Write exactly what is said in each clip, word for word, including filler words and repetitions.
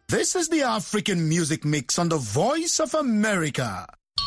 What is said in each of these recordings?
This is the African Music Mix on the Voice of America.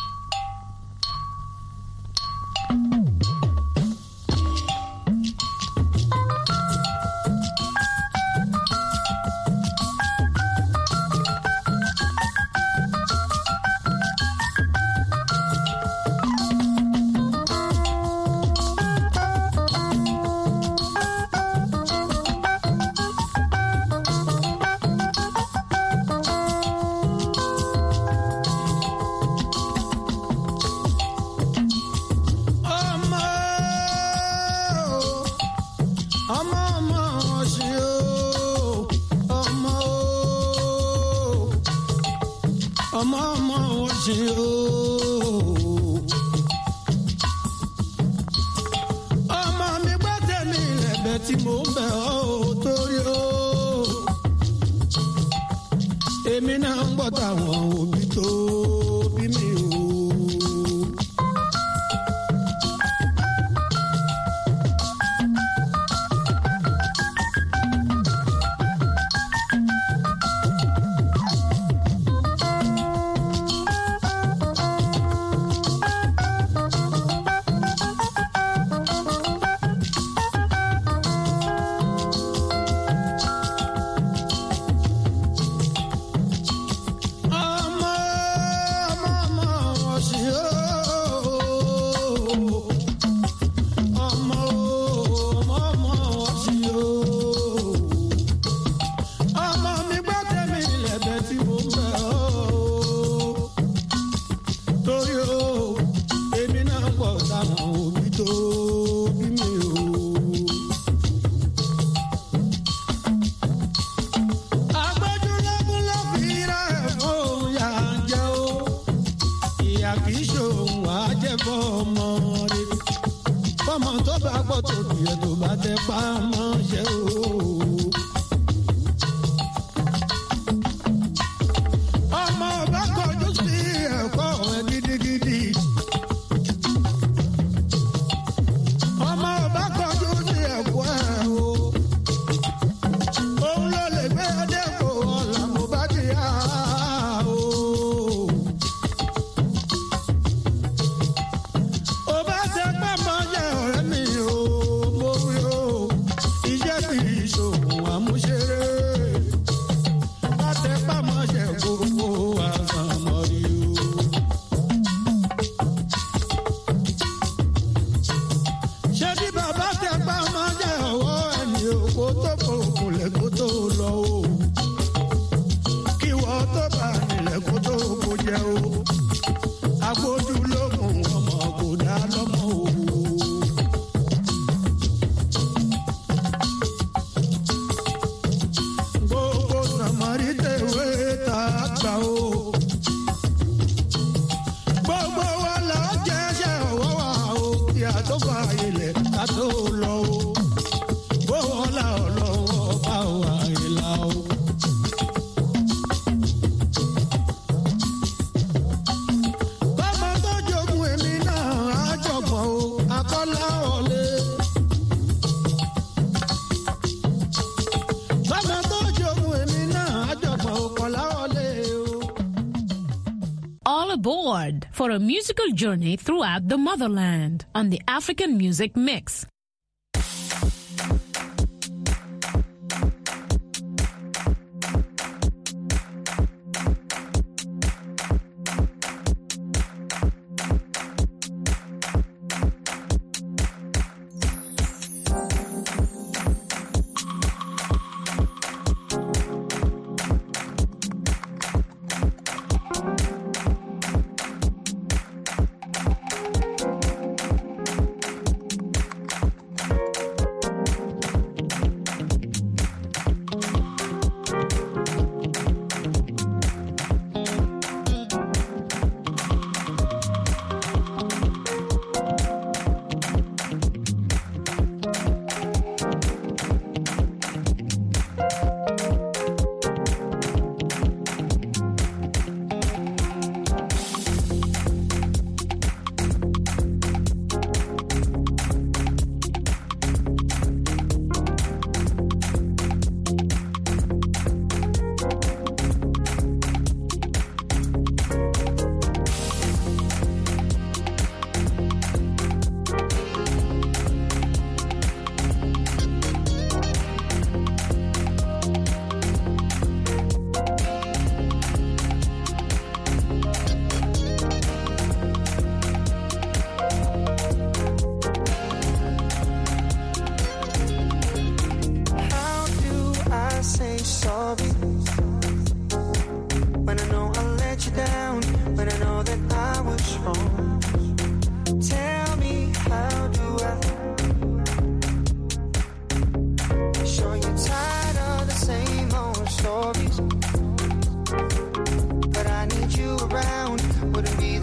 Aboard for a musical journey throughout the motherland on the African Music Mix.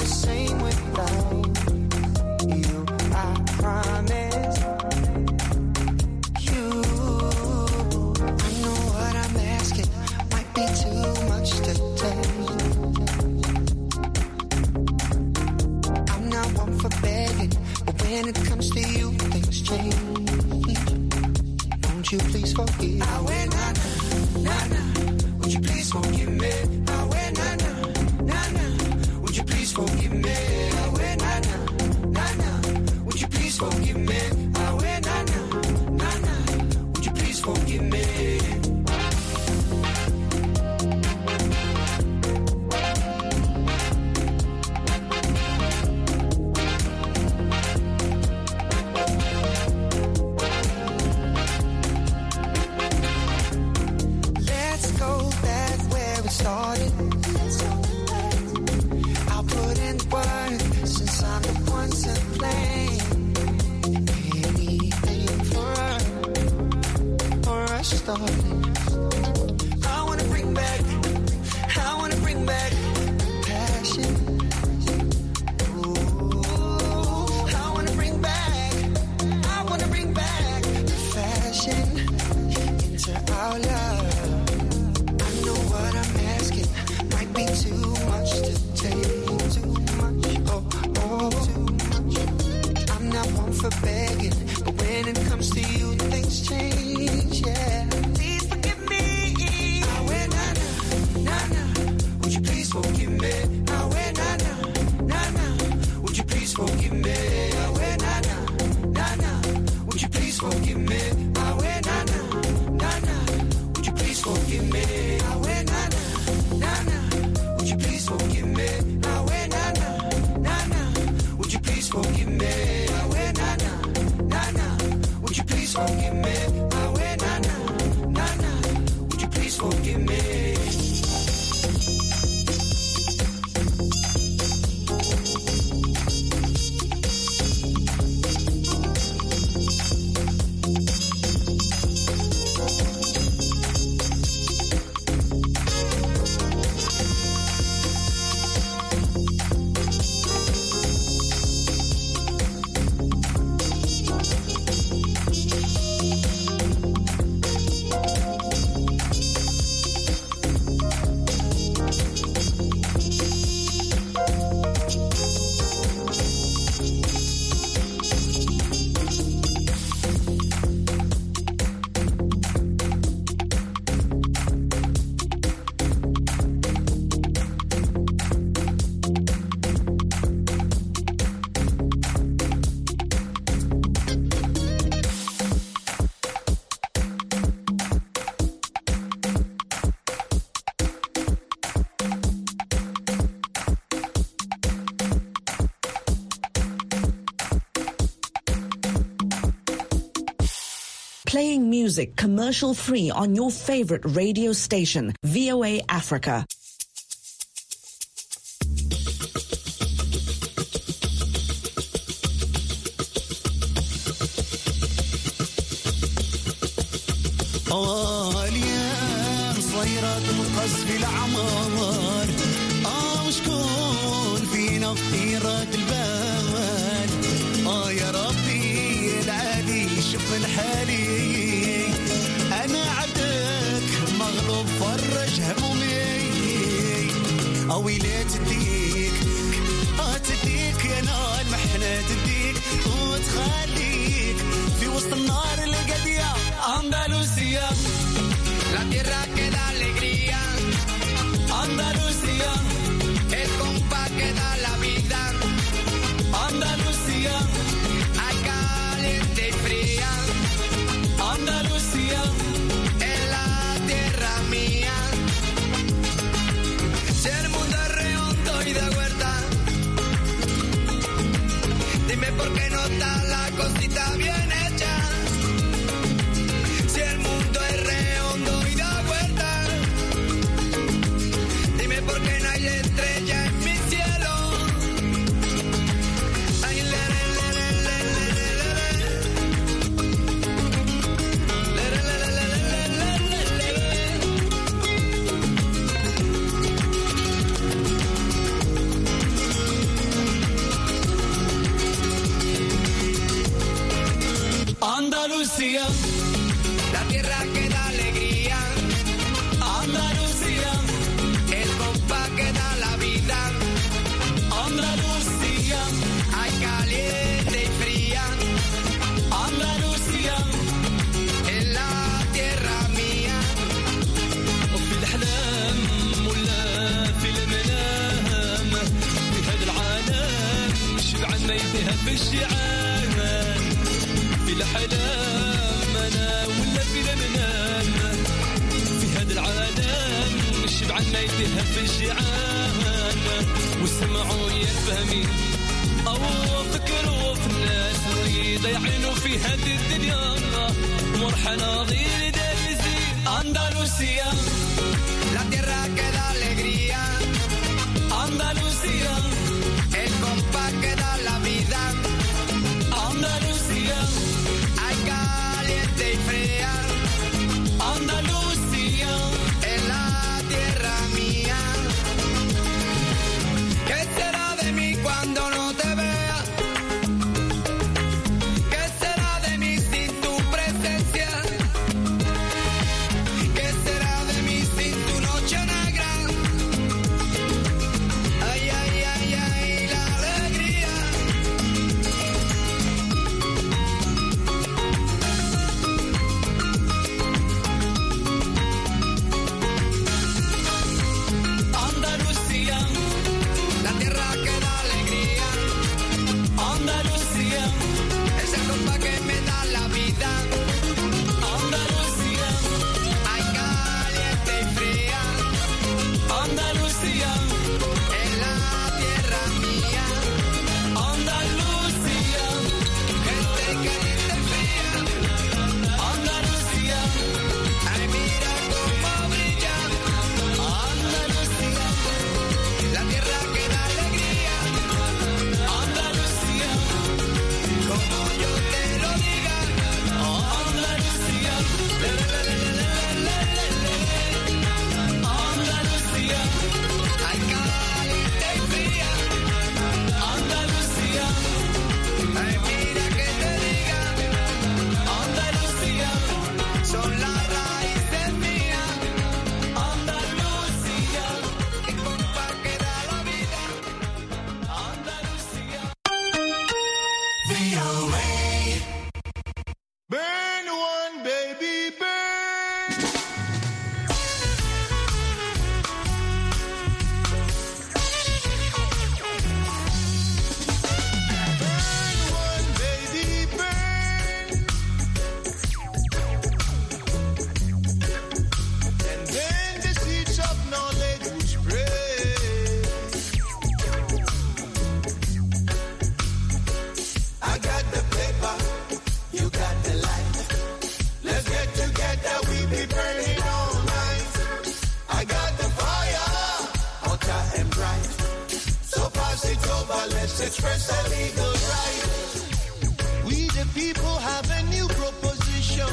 same without you, I promise you. I know what I'm asking might be too much to take. I'm not one for begging, but when it comes to you, things change. Won't you please forgive? I went na na na na. Would you please forgive me? I went na na na na. Would you please forgive me? I went na na na na. Would you please forgive me? I went na na na na. Would you please forgive me? Started. I'll put in work since I'm the one to blame. Anything for us, for us starting. I wanna bring back, I wanna bring back passion. Ooh, I wanna bring back, I wanna bring back fashion into our love. What I'm asking might be too much to take. Too much, oh, oh, too much. I'm not one for begging, but when it comes to you, things change, yeah. Please forgive me. I went na na, na na. Would you please forgive me? I went na na, na na. Would you please forgive me? I went na na, na na. Would you please forgive me? I went na na, na na. Would you please forgive me? Would you please forgive me? I went na na na na. Would you please forgive me? I went na na na na. Would you please forgive me? I went na na na na. Would you please forgive me? Playing music commercial free on your favorite radio station, V O A Africa. آه اليوم صيرت مقص في الأعمار آه وشكون فينا يراد البال آه يا ربي العالي شوف الحالي أنا عبدك مغلوب فرج همومي آه ويلي تديك آه تديك يا نار المحنة تديك وتخليك في وسط النار اللي قديا Andalucía, la tierra que da alegría. Andalucía, el compás que da la vida. Andalucía, hay caliente y fría. Andalucía, es la tierra mía. Si el mundo es redondo y de huerta, dime por qué no está la cosita bien hecha. Si el mundo es redondo y da vuelta, dime por qué no hay estrella en mi cielo. عنا يتهم في الشيعان وسمعوا يا فهمي أو فكروا في الناس اللي ضيعينوا في هذه الدنيا مرحنا غير دايزين أندلسيا La tierra que da alegría, Andalucía, el compás que da la vida, Andalucía, hay caliente y fría, Andalucía, en la tierra mía. ¿Qué será de mí cuando no te vea? ¿Qué será de mí sin tu presencia? ¿Qué será de mí sin tu noche negra? Ay, ay, ay, ay, la alegría. Andalucía, La tierra que da alegría, Andalucía, es el compás que me da la vida. Andalucía, Hay caliente y fría, Andalucía, en la tierra mía. Andalucía, Gente caliente y fría, Andalucía, ay mira cómo brilla. Andalucía, La tierra que da alegría, Andalucía, como yo te lo diga. Andalucía, Andalucía, Hay caliente y fría, Andalucía, ay mira que te diga. Andalucía, Son las raíces mías, Andalucía, el compás que da la vida. Andalucía. Burn one, baby, burn. Burn one, baby, burn. And then the seeds of knowledge will spread. I got the paper, you got the light. Let's get together, we be burning all night. I got the fire, hotter and bright. So pass it over, let's express a legal right. We the people have a new proposition.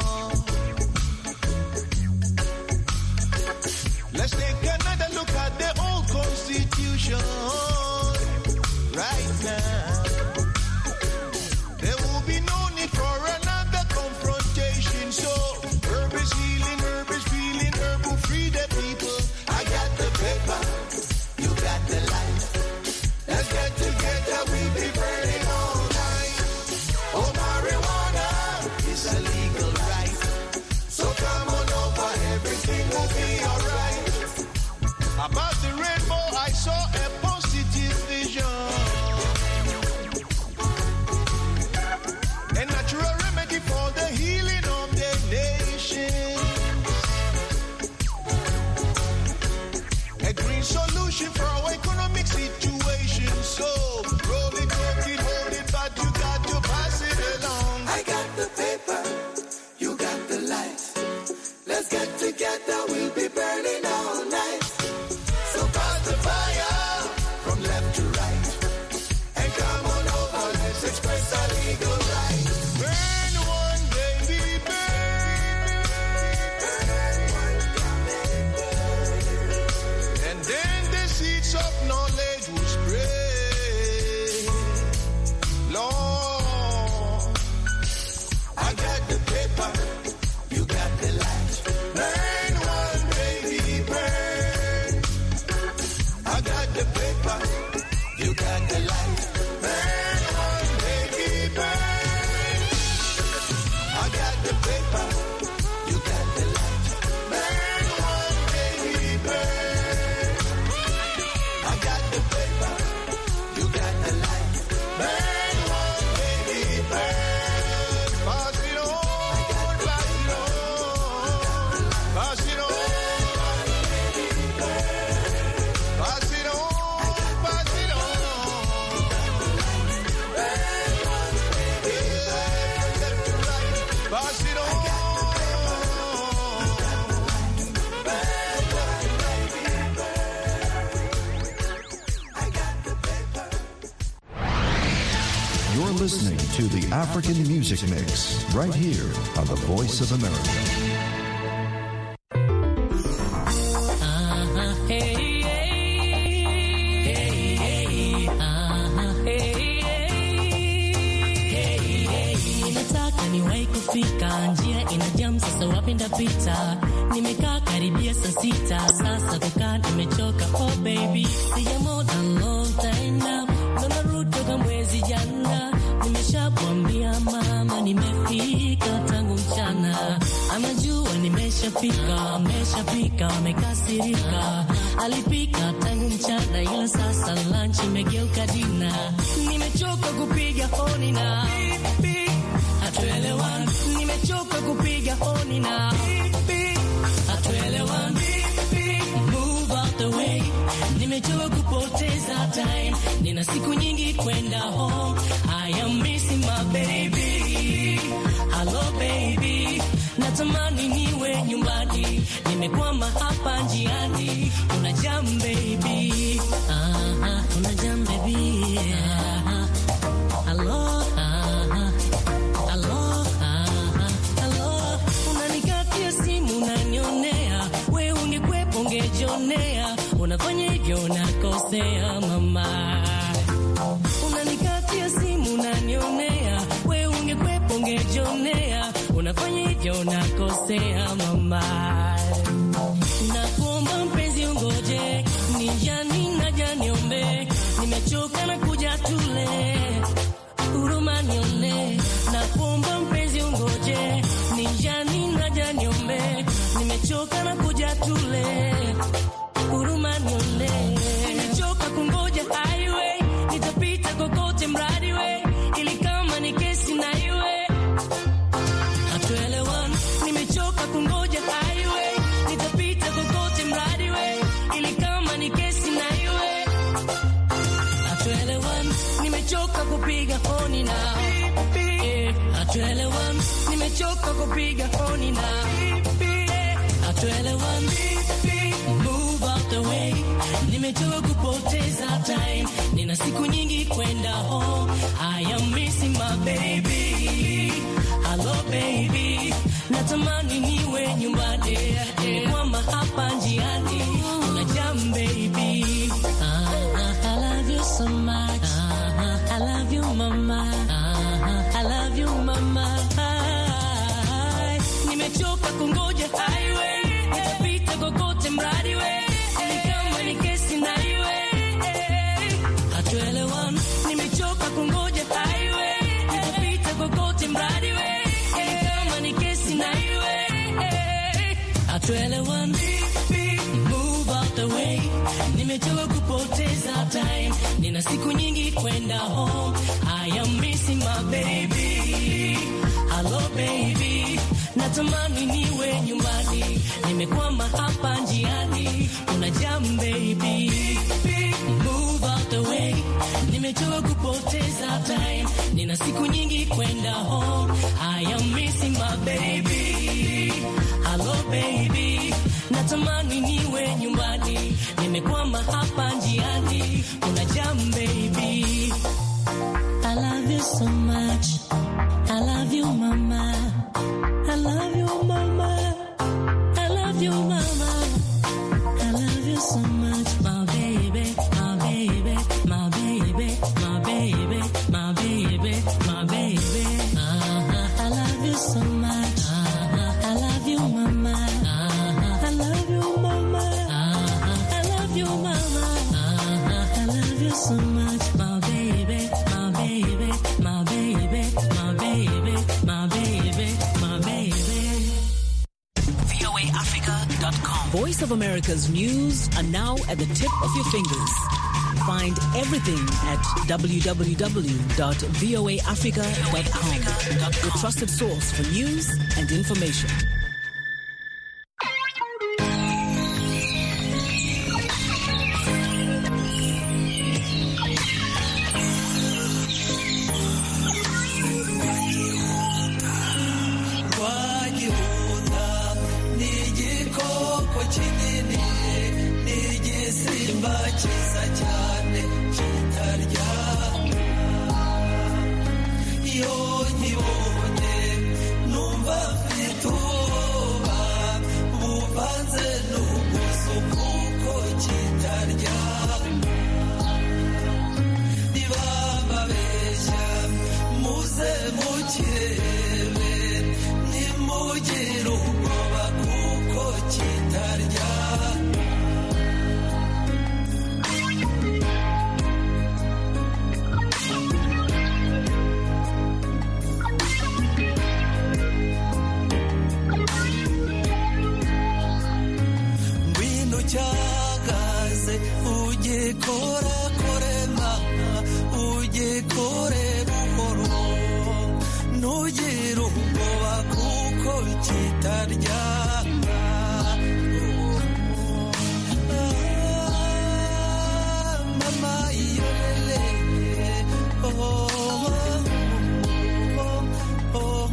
Let's take another look at the old constitution right now. There will be no need for another confrontation. So, herb is healing, herb is feeling, herb will free the people. I got the paper, you got the light. Let's get together, we be burning all night. Oh, marijuana is a legal right. So come on over, everything will be alright. About the rainbow, I saw a positive vision. A natural remedy for the healing of the nation. A green solution for our economic situation. So, roll it, roll it, hold it, but you got to pass it along. I got the paper, you got the light. Let's get together, we'll be burning all night. So pass the fire, listening to the African Music Mix right here on the Voice of America. Njia ina jam sasa wapenda pita, nimekaa karibia saa sita sasa kukaa nimechoka. Oh baby sijamu a long time now, ndo narudi toka mwezi jana, nimeshamwambia mama nimefika tangu mchana, anajua nimeshafika, ameshafika amekasirika, alipika tangu mchana ila sasa lunch imegeuka dina, nimechoka kupiga honi na hatuelewani, nimechoka kupiga honi na hatuelewani, move out the way, nimechoka kupoteza time, nina siku nyingi kwenda home, I am missing my baby, hello baby, natamani niwe nyumbani, nimekwama hapa njiani, una jam baby, ah, ah, una jam baby, ah, ah, hello, unafanya hivyo unakosea mama, unanikatia simu unanionea, we ungekwepo ungejionea, unafanya hivyo unakosea mama, nakuomba mpenzi ungoje, nijani naja niombe, nimechoka na kuja tule, huruma nione, nakuomba mpenzi ungoje, nijani naja niombe, nimechoka na kuja tule, huruma nione, nimechoka kungoja highway, nitapita kokote mradi we, ili kama ni kesi na iwe, hatuelewani, nimechoka kungoja highway, nitapita kokote mradi we, ili kama ni kesi na iwe, hatuelewani, nimechoka kupiga honi na eh, hatuelewani, nimechoka kupiga honi na eh, hatuelewani, move out the way, nimechoka kupoteza time, nina siku nyingi kwenda home, I am missing my baby, hello baby, natamani niwe nyumbani, nimekwama hapa njiani, una jam baby, ah, ah, I love you so much, ah, ah, I love you mama, ah, ah, I love you mama, ah, nimechoka kungoja highway, nitapita kokote mradi we, ili kama ni kesi na iwe, hatuelewani, nimechoka kungoja highway, nitapita kokote mradi we, ili kama ni kesi na iwe, hatuelewani, move out the way, nimechoka kupoteza time, nina siku nyingi kwenda home, I am missing my baby, hello baby, natamani niwe nyumbani, nimekwama hapa njiani, una jam baby, move out the way, nimechoka kupoteza time, nina siku nyingi kwenda home, I am missing my baby, hello baby, natamani niwe nyumbani, nimekwama hapa njiani, una jam baby, I love you so much, I love you mama, I love you mama, I love you mama, I love you so much, my baby, my baby, my baby, my baby, my baby, my baby, uh-huh. I love you so much, uh-huh. I love you mama, uh-huh. I love you mama, uh-huh. I love you mama, uh-huh. I love you so much, my baby, my baby, my baby, my baby, my baby, my baby. V O A Africa dot com. Voice of America's news are now at the tip of your fingers. Find everything at w w w dot v o a africa dot com, your trusted source for news and information. Cyiza cyane kitarya nkibonye numva mfite ubwoba buvanze n'ubwuzu kuko kitarya ntibababeshya muze mukirebe ntimugire ubwoba kuko kitarya cyagaze ugikora kore mama ugikore buhoro ntugire ubwoba kuko kitarya mama iyolele oh, oh, oh, oh,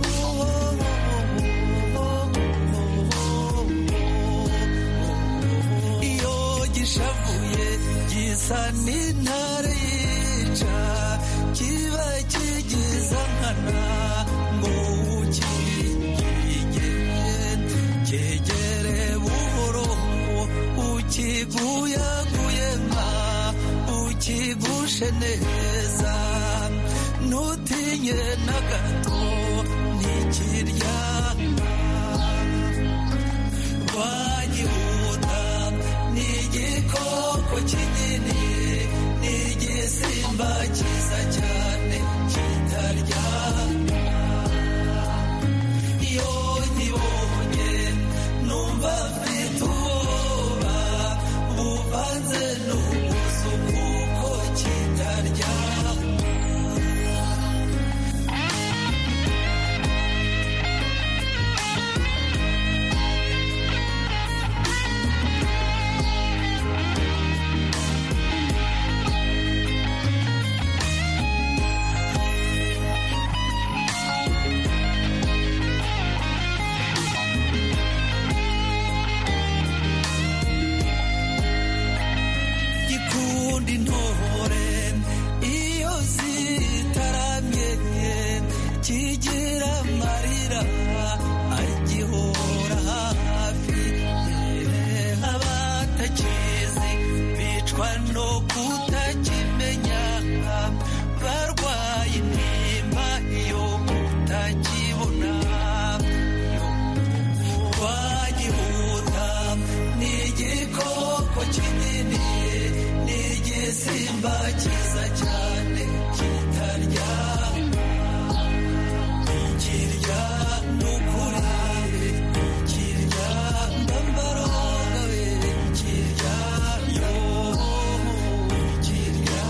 gishavuye gisa n'intare yica kiba kigiza nkana ngo ukigige cyegere buhoro ukiguyaguyema ukigushe neza ntutinye na gato ntikirya wagihuta n'igikoko kinini n'igisimba cyiza cyane kitarya iyo nkibonye numva mfite ubwoba buvanze n'ubwuzu kuko kitarya kigira amarira agihora hafi abatakizi bicwa no kutakimenya barwaye intimba yo kutakibona wagihuta n'igikoko kinini n'igisimba cyiza cyane kitarya kirya nukuri kirya ndambaroga we kirya yo kirya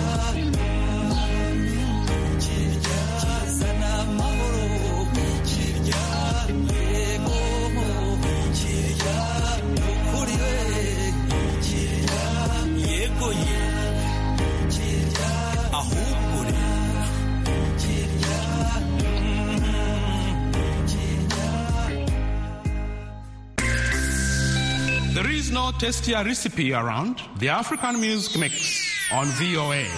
kirya kizana amahoro kirya yego kirya nukuri we kirya yego ye kirya ahubwo kirya There is no tastier recipe around. The African Music Mix on V O A.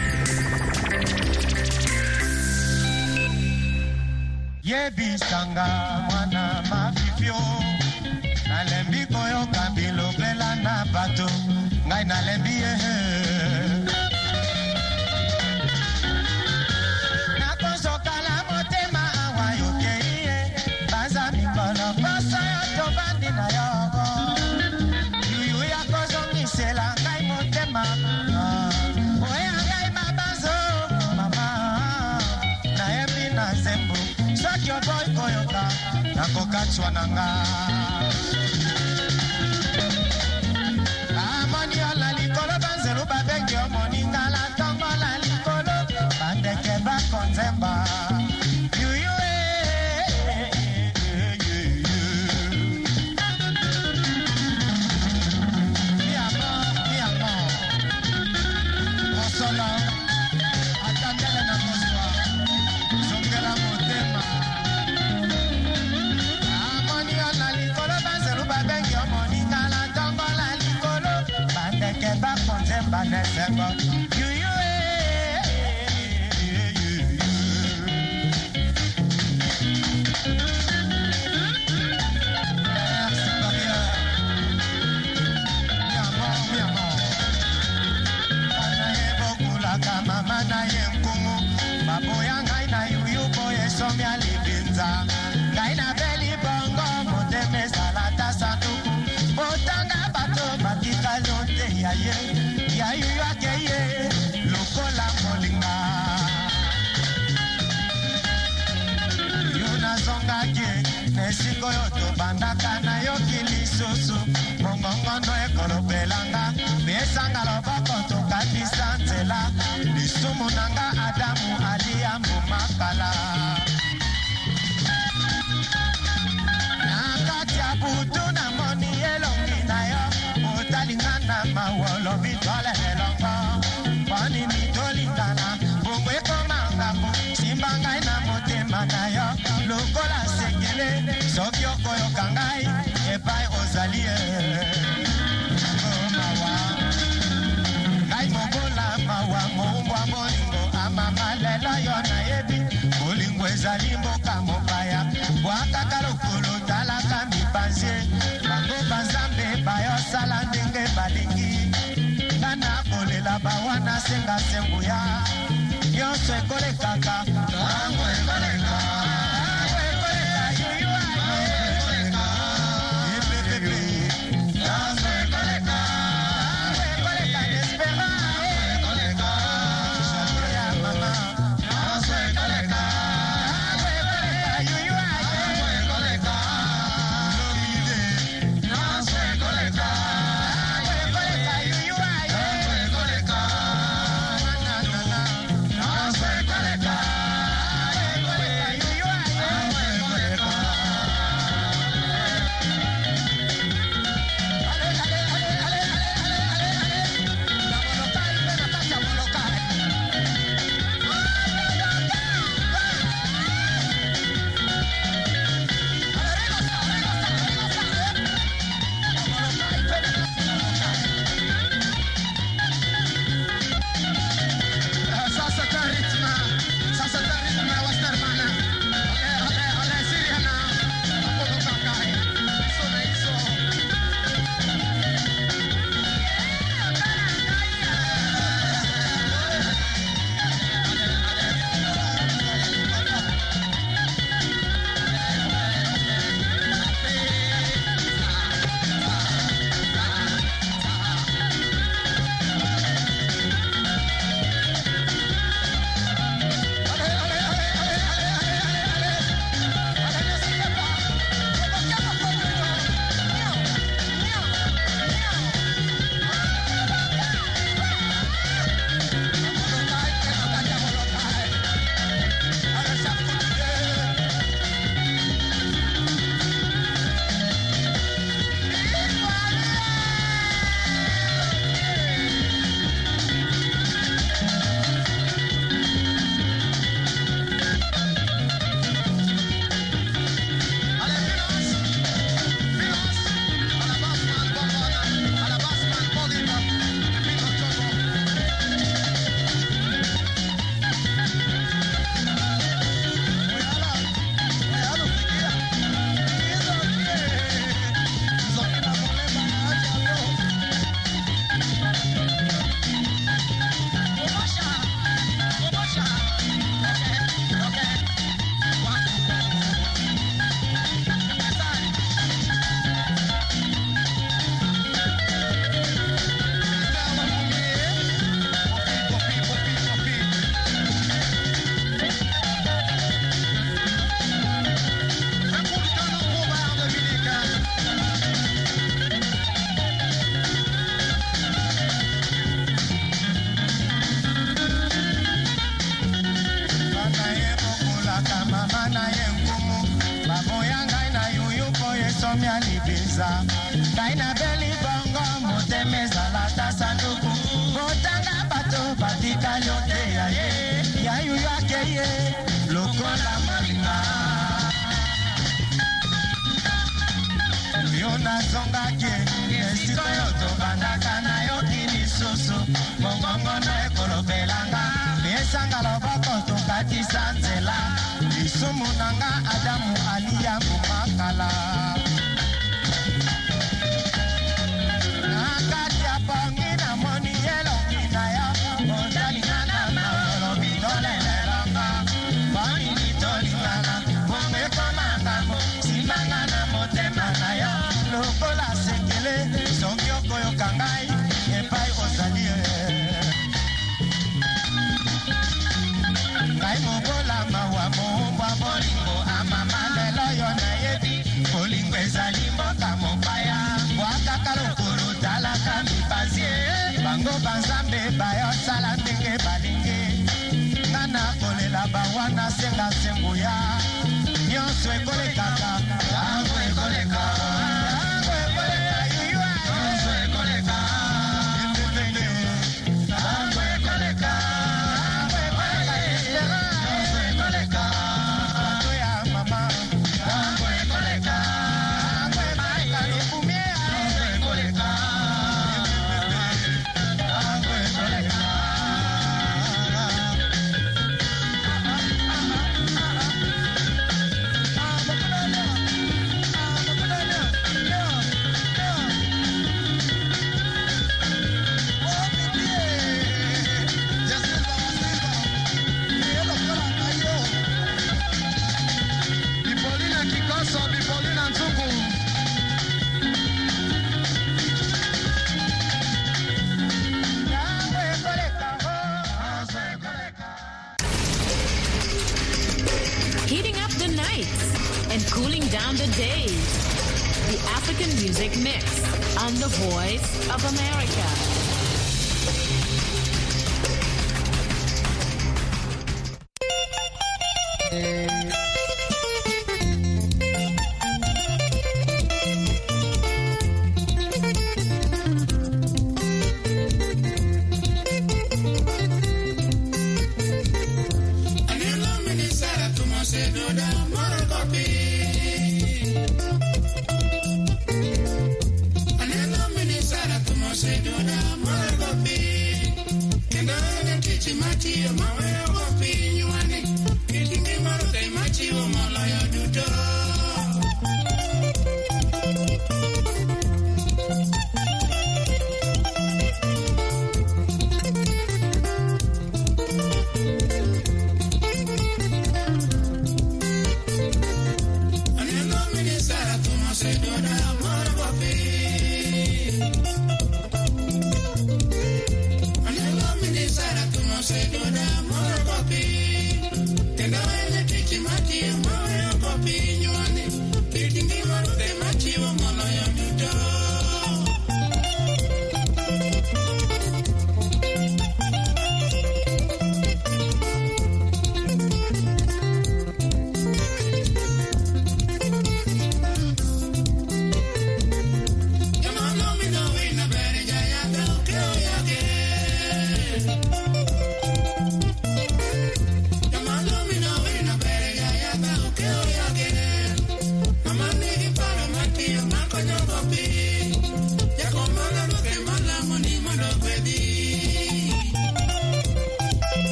Yebisanga mwana mafifio nalembi koyo kabilo bela na bato ngai nalembi ehe nakozokala motema awa yokeiye baza mikolo poso yo tobandi na yoko yuyu yakozongisela ngai motema oya ngai mabanzo mama nayebi na zembu soki oboyi koyoka nakokatswa na nga amoni ola likolo banzelu babengi omoninga la ntongo la likolo bandeke bakonzemba yuyu miamo miamo mosolo atandele na moswa zongela motema amoni ola likolo banzelu babengi omoninga la ntongo la likolo bandeke bakonzemba nesembo yuyu ya ye ya yu ya ke ye lokola molinga yuna zonga ke nesiko yoto bandaka na yo kilisusu mongongondo ekolopelanga besanga loboko tokatisa nzela lisumu nanga Adamu aliambu makala nakati ya butu na moni elongi na yo otalingana mawolo bitole elongo poni mitolingana bongo ekomangamo simbangai na motema na yo lokola sekele soki okoyoka ngai epai ozali mawa ngai mobola mawa mombwa molingo amama lelo yo na yebi molingo ezali mboka mopaya bwakaka lokolo talaka mipanzie bango banzambe bayosala ndenge balingi ngana kolela bawana senga senguya nyonso ekolekaka tango ekoleka Kaina beli bongo motemeza la tasanduku botanga bato batika yote ya ye ya yu yake ye lokola maringa yona zonga ke esiko yoto bandaka na yokini susu bongongo na ekolopelanga besanga loboko tokatisa nzela lisumu nanga Adamu aliambu makala lokola sekele songi okoyoka ngai epai bolingo banzambe bayo sala ndenge balingi ngana kolela bawana senga senguya nyonso ekolekaka yango ekoleka yango ekoleka yuwa nyonso ekoleka yango ekoleka yango ekoleka nyonso ekoleka toya mama yango ekoleka yango ekoleka lupumie yango ekoleka yango ekoleka. Heating up the nights and cooling down the days. The African Music Mix on the Voice of America.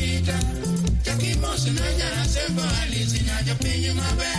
mita. Chakimos na nyara sembo alizi na jopinyu mabe.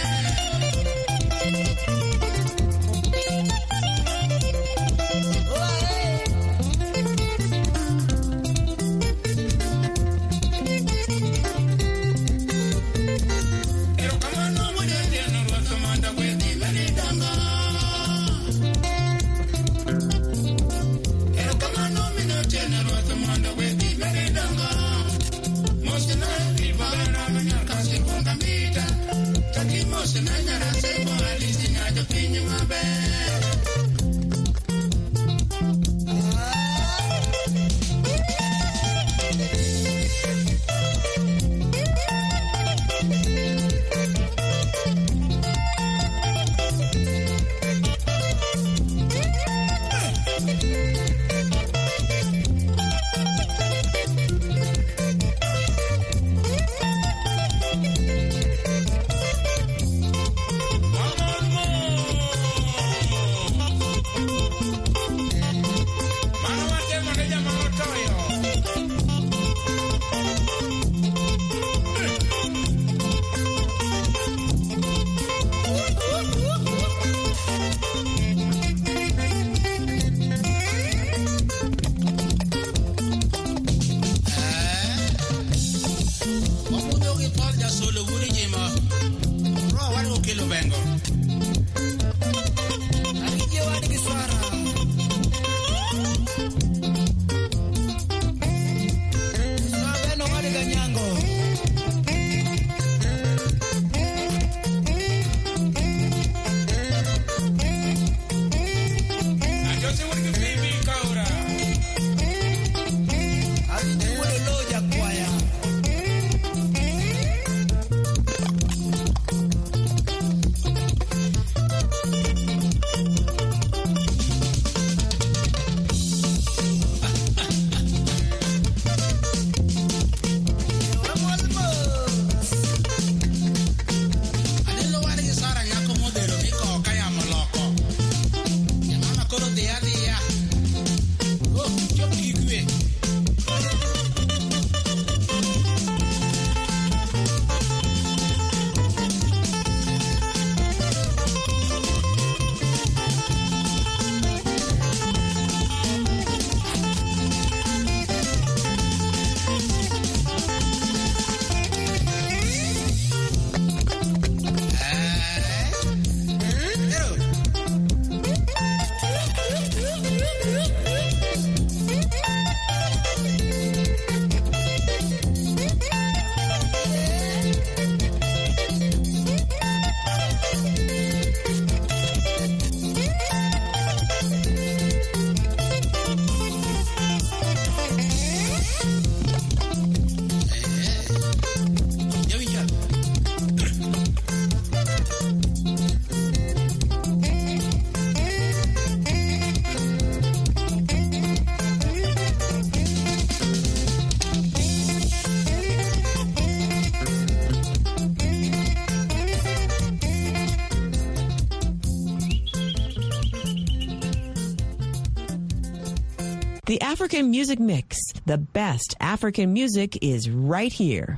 The African Music Mix. The best African music is right here.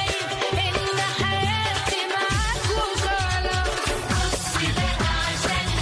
عشان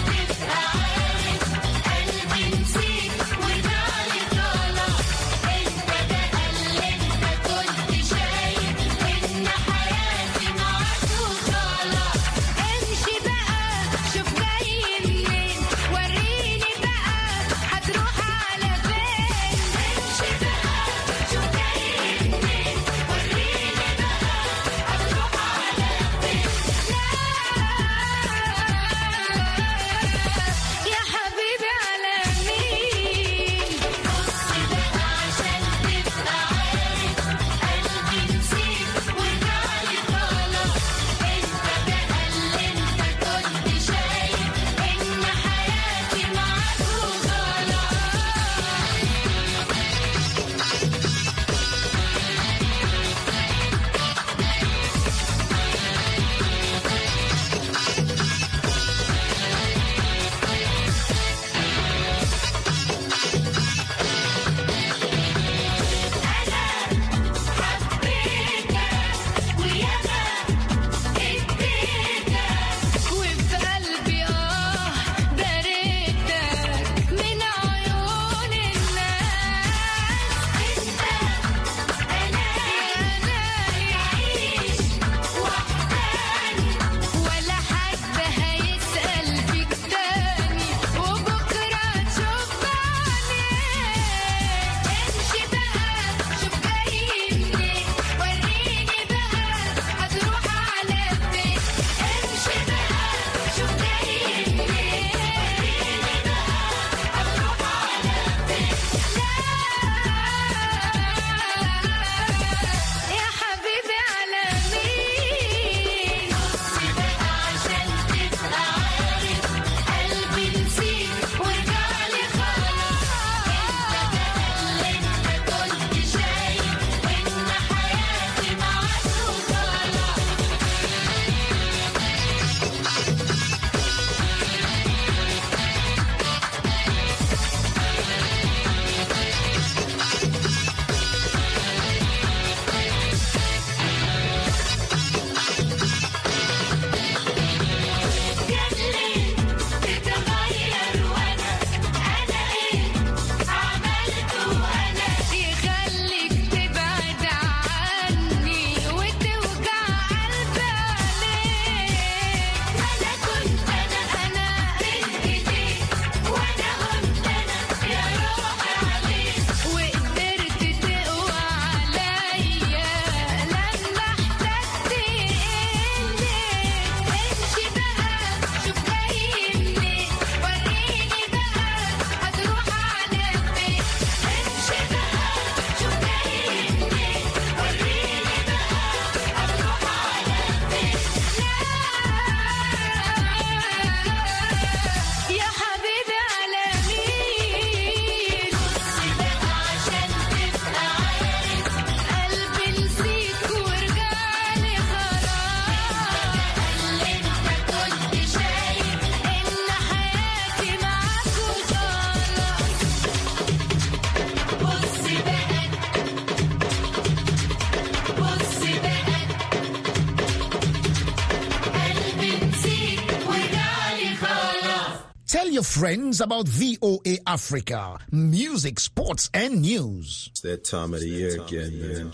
Tell your friends about V O A Africa, music, sports, and news. It's that time of the year again, man.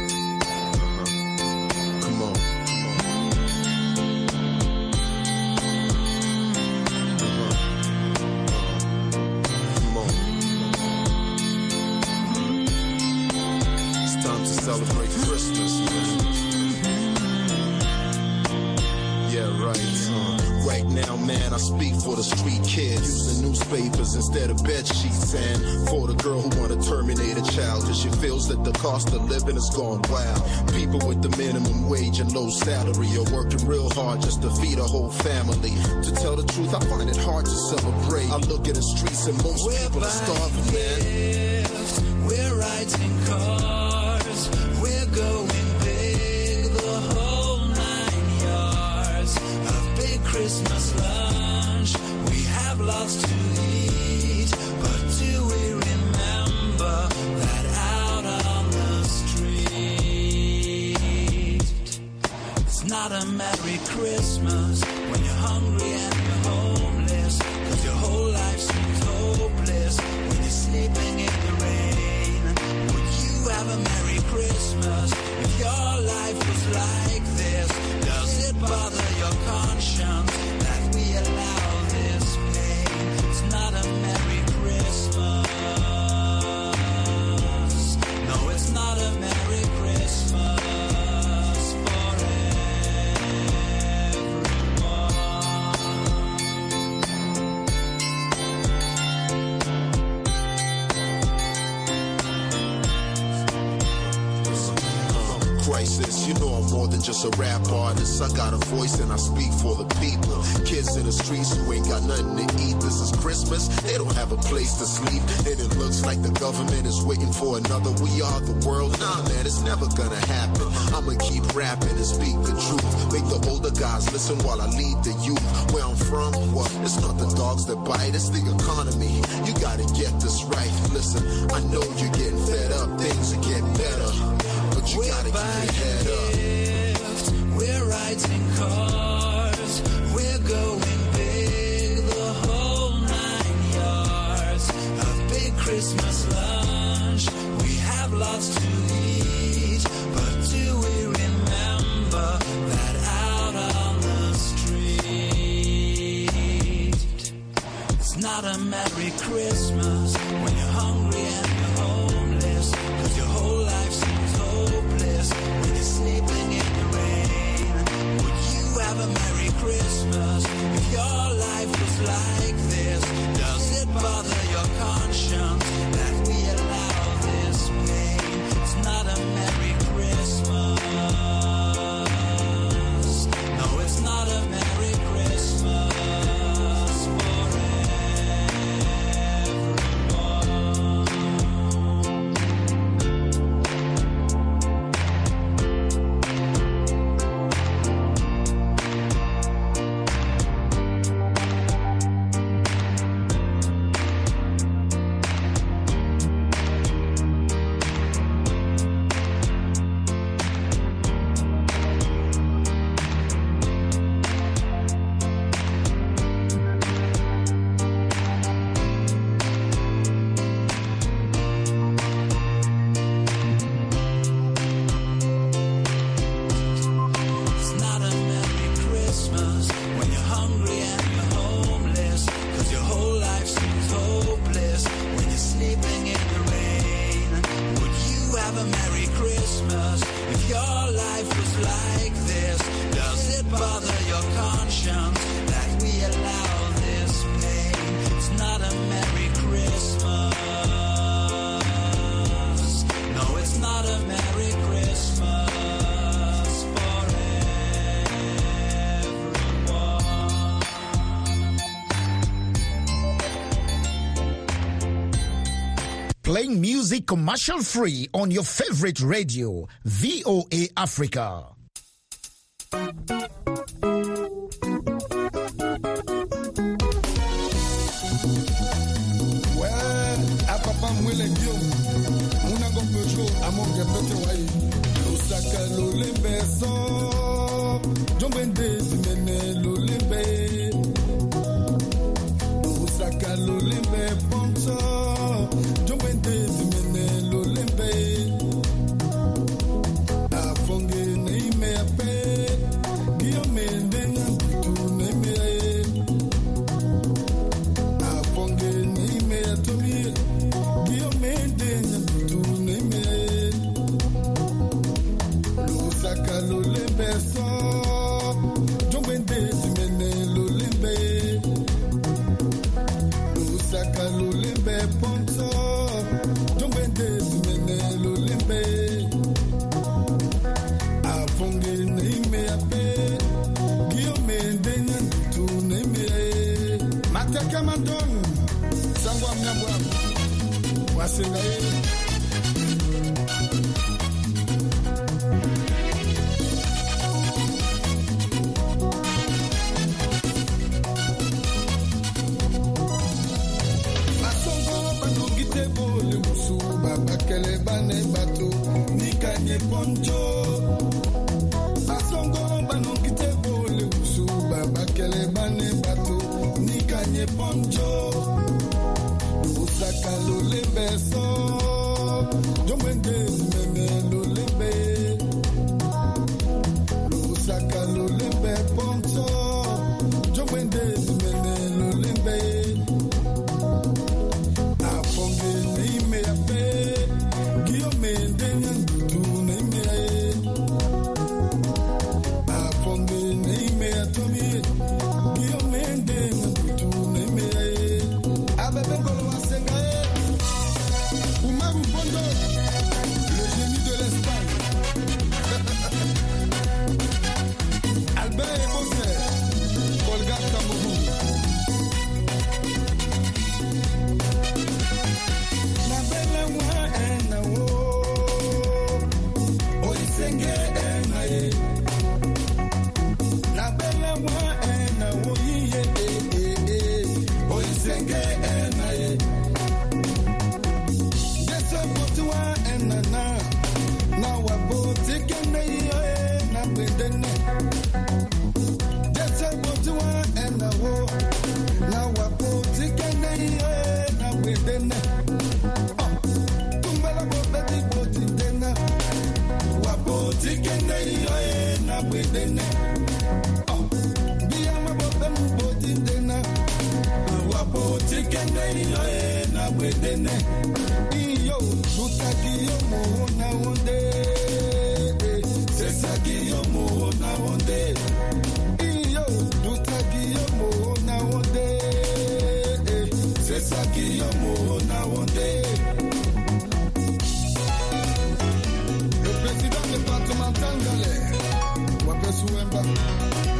Come on. Celebrate Christmas, man. Yeah, right. Uh, right now, man, I speak for the street kids, using newspapers instead of bed sheets, and for the girl who wanna terminate a child cause she feels that the cost of living has gone wild. People with the minimum wage and low salary are working real hard just to feed a whole family. To tell the truth, I find it hard to celebrate. I look at the streets and most we're people are starving, man. We're riding cars, we're going big, the whole nine yards. A big Christmas lunch, we have lots to eat, but do we remember that out on the street? It's not a Merry Christmas when you're hungry and you're homeless, cause your whole life seems hopeless when you're sleeping in the rain. Would you have a Merry Christmas if your life was like this? Does it bother your conscience that we allow this pain? It's not a Merry Christmas. No, it's not a Merry Christmas for Crisis, you know I'm more than just a rap artist. I got a voice and I speak for the people. Kids in the streets who ain't got nothing to eat. This is Christmas, they don't have a place to sleep, and it looks like the government is waiting for another We Are the World. Nah, man, it's never gonna happen. I'ma keep rapping and speak the truth. Make the older guys listen while I lead the youth. Where I'm from, well, it's not the dogs that bite, it's the economy. You gotta get this right. Listen, I know you're getting fed up, things are getting better, but you gotta keep your head up. We're riding cars, we're going big, the whole nine yards. A big Christmas lunch, we have lots to eat, but do we remember that out on the street? It's not a Merry Christmas when you're hungry and you're homeless, cause your whole life seems hopeless when you're sleeping in the rain. Would you have a Merry Christmas if your life was like this? Does it bother your conscience that we allow this pain? It's not a Merry Christmas. No, it's not a Merry Christmas for Playing music commercial free on your favorite radio, V O A Africa. Atekamandon, Sangwa Mnabwa, Wasinga. Bakele bane bato nikanye poncho asongo bano kitebo le usu bakele bane bato nikanye poncho usaka lo lebeso jomende meme lo lebe usaka lo lebe poncho jomende meme lo lebe afonge ni me ape Le président départemental de l'air, Wapesouemba,